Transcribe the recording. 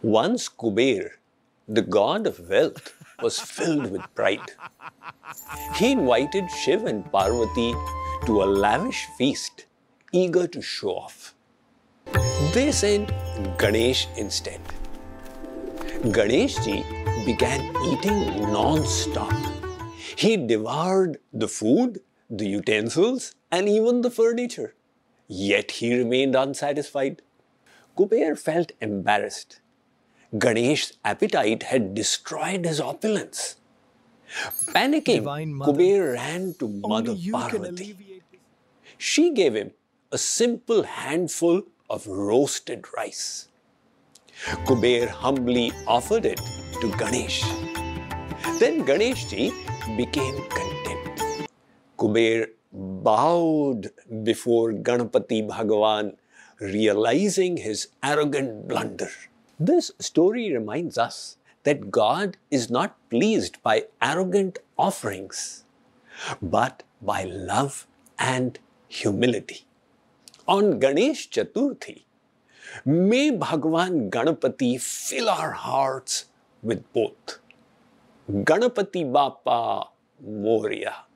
Once Kuber, the god of wealth, was filled with pride. He invited Shiv and Parvati to a lavish feast, eager to show off. They sent Ganesh instead. Ganeshji began eating non-stop. He devoured the food, the utensils, and even the furniture. Yet he remained unsatisfied. Kuber felt embarrassed. Ganesh's appetite had destroyed his opulence. Panicking, Kuber ran to Mother Parvati. She gave him a simple handful of roasted rice. Kuber humbly offered it to Ganesh. Then Ganeshji became content. Kuber bowed before Ganpati Bhagavan, realizing his arrogant blunder. This story reminds us that God is not pleased by arrogant offerings, but by love and humility. On Ganesh Chaturthi, may Bhagavan Ganpati fill our hearts with both. Ganpati Bappa Moria.